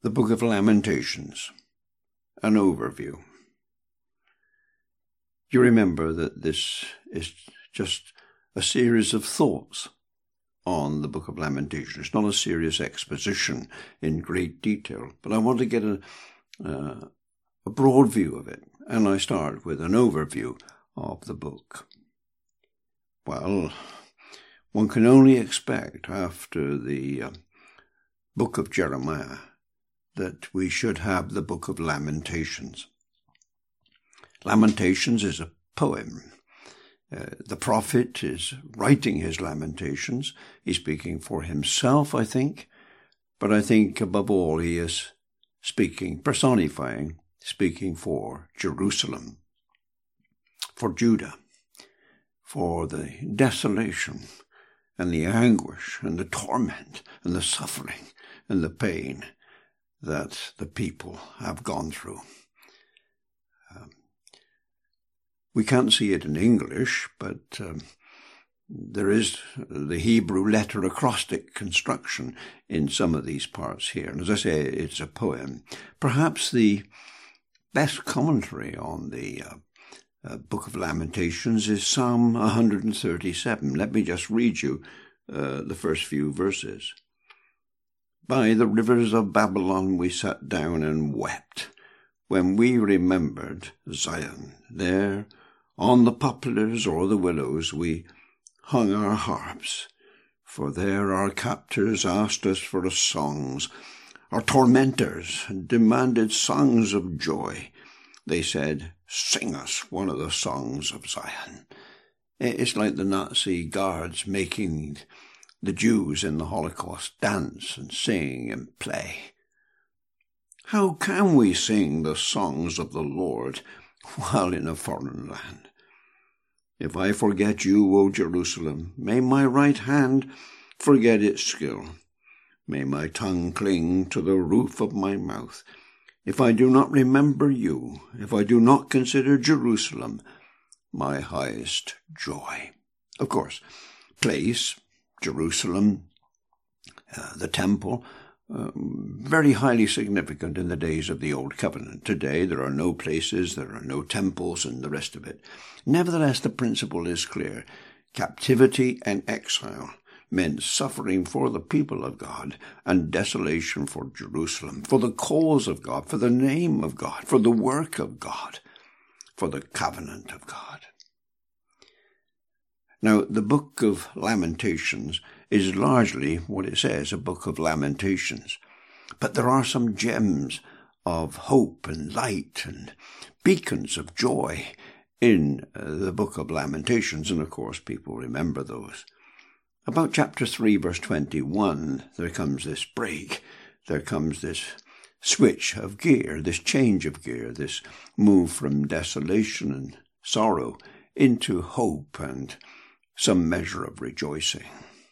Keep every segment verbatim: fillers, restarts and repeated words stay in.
The Book of Lamentations, an overview. You remember that this is just a series of thoughts on the Book of Lamentations, not a serious exposition in great detail, but I want to get a, uh, a broad view of it, and I start with an overview of the book. Well, one can only expect after the uh, book of Jeremiah that we should have the Book of Lamentations. Lamentations is a poem. Uh, the prophet is writing his lamentations. He's speaking for himself, I think, but I think above all he is speaking, personifying, speaking for Jerusalem, for Judah, for the desolation and the anguish and the torment and the suffering and the pain that the people have gone through. Um, we can't see it in English, but um, there is the Hebrew letter acrostic construction in some of these parts here. And as I say, it's a poem. Perhaps the best commentary on the uh, uh, Book of Lamentations is Psalm one thirty-seven. Let me just read you uh, the first few verses. By the rivers of Babylon we sat down and wept, when we remembered Zion. There, on the poplars or the willows, we hung our harps, for there our captors asked us for songs. Our tormentors demanded songs of joy. They said, "Sing us one of the songs of Zion." It's like the Nazi guards making the Jews in the Holocaust dance and sing and play. How can we sing the songs of the Lord while in a foreign land? If I forget you, O Jerusalem, may my right hand forget its skill. May my tongue cling to the roof of my mouth. If I do not remember you, if I do not consider Jerusalem my highest joy. Of course, place, Jerusalem, uh, the temple, uh, very highly significant in the days of the Old Covenant. Today there are no places, there are no temples and the rest of it. Nevertheless, the principle is clear. Captivity and exile meant suffering for the people of God and desolation for Jerusalem, for the cause of God, for the name of God, for the work of God, for the covenant of God. Now, the Book of Lamentations is largely what it says, a book of lamentations. But there are some gems of hope and light and beacons of joy in uh, the Book of Lamentations, and of course people remember those. About chapter three, verse twenty-one, there comes this break. There comes this switch of gear, this change of gear, this move from desolation and sorrow into hope and some measure of rejoicing.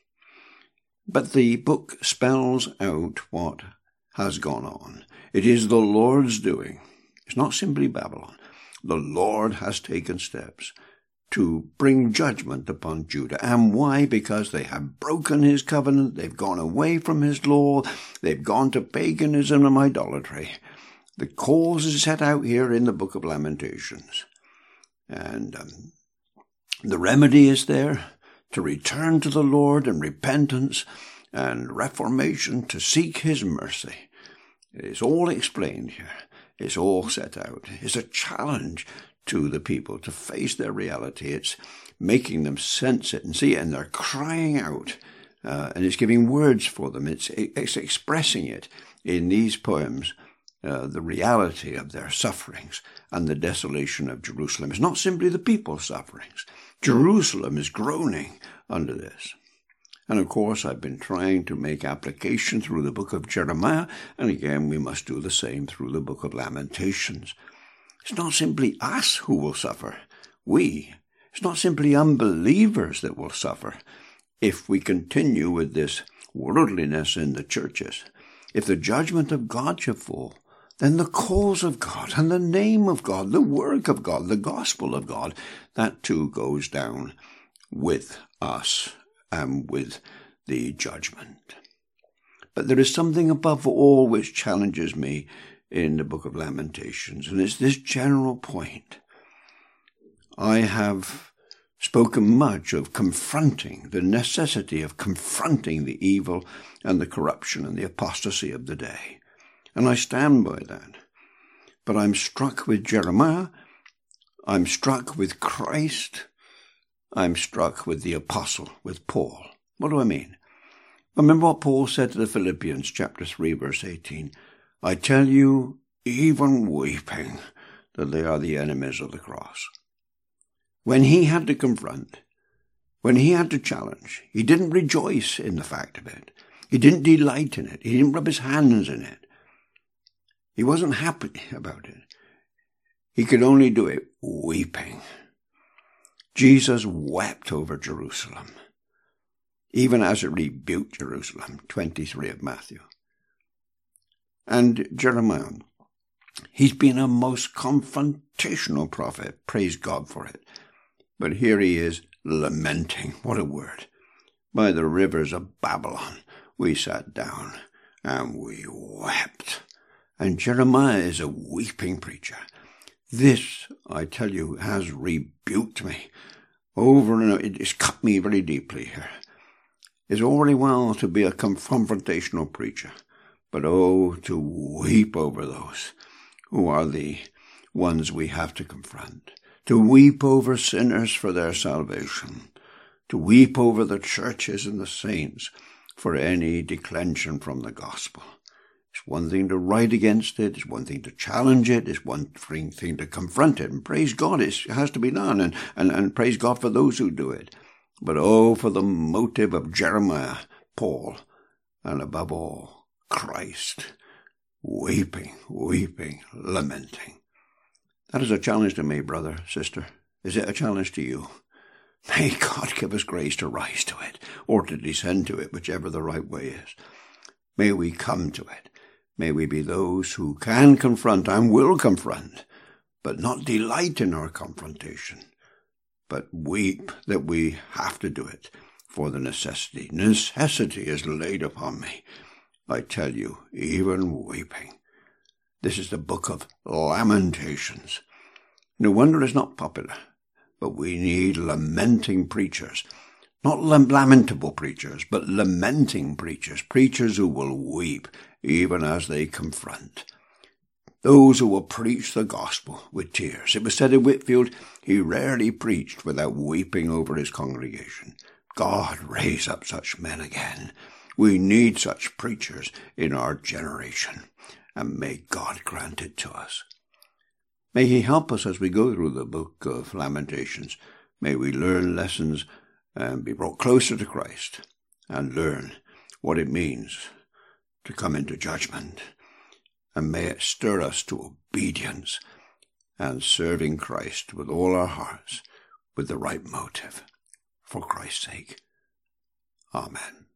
But the book spells out what has gone on. It is the Lord's doing. It's not simply Babylon. The Lord has taken steps to bring judgment upon Judah. And why? Because they have broken his covenant, they've gone away from his law, they've gone to paganism and idolatry. The cause is set out here in the Book of Lamentations. And um, the remedy is there to return to the Lord in repentance and reformation, to seek his mercy. It's all explained here. It's all set out. It's a challenge to the people to face their reality. It's making them sense it and see it, and they're crying out, uh, and it's giving words for them. It's, it's expressing it in these poems, uh, the reality of their sufferings and the desolation of Jerusalem. It's not simply the people's sufferings. Jerusalem is groaning under this. And of course, I've been trying to make application through the book of Jeremiah, and again, we must do the same through the book of Lamentations. It's not simply us who will suffer. We. It's not simply unbelievers that will suffer if we continue with this worldliness in the churches. If the judgment of God shall fall, then the cause of God and the name of God, the work of God, the gospel of God, that too goes down with us and with the judgment. But there is something above all which challenges me in the book of Lamentations, and it's this general point. I have spoken much of confronting, the necessity of confronting the evil and the corruption and the apostasy of the day. And I stand by that. But I'm struck with Jeremiah, I'm struck with Christ, I'm struck with the apostle, with Paul. What do I mean? Remember what Paul said to the Philippians, chapter three, verse eighteen. I tell you, even weeping, that they are the enemies of the cross. When he had to confront, when he had to challenge, he didn't rejoice in the fact of it. He didn't delight in it. He didn't rub his hands in it. He wasn't happy about it. He could only do it weeping. Jesus wept over Jerusalem, even as it rebuked Jerusalem, twenty-three of Matthew. And Jeremiah, he's been a most confrontational prophet. Praise God for it. But here he is lamenting. What a word. By the rivers of Babylon we sat down and we wept. And Jeremiah is a weeping preacher. This, I tell you, has rebuked me over and over. It has cut me very deeply here. It's all very well to be a confrontational preacher, but oh, to weep over those who are the ones we have to confront, to weep over sinners for their salvation, to weep over the churches and the saints for any declension from the gospel. It's one thing to write against it, it's one thing to challenge it, it's one thing to confront it, and praise God, it has to be done, and, and, and praise God for those who do it. But oh, for the motive of Jeremiah, Paul, and above all, Christ, weeping, weeping, lamenting. That is a challenge to me, brother, sister. Is it a challenge to you? May God give us grace to rise to it, or to descend to it, whichever the right way is. May we come to it. May we be those who can confront and will confront, but not delight in our confrontation, but weep that we have to do it for the necessity. Necessity is laid upon me. I tell you, even weeping. This is the book of Lamentations. No wonder it's not popular, but we need lamenting preachers. Not lamentable preachers, but lamenting preachers, preachers who will weep even as they confront. Those who will preach the gospel with tears. It was said in Whitefield, he rarely preached without weeping over his congregation. God, raise up such men again. We need such preachers in our generation, and may God grant it to us. May he help us as we go through the book of Lamentations. May we learn lessons and be brought closer to Christ and learn what it means to come into judgment. And may it stir us to obedience and serving Christ with all our hearts, with the right motive, for Christ's sake. Amen.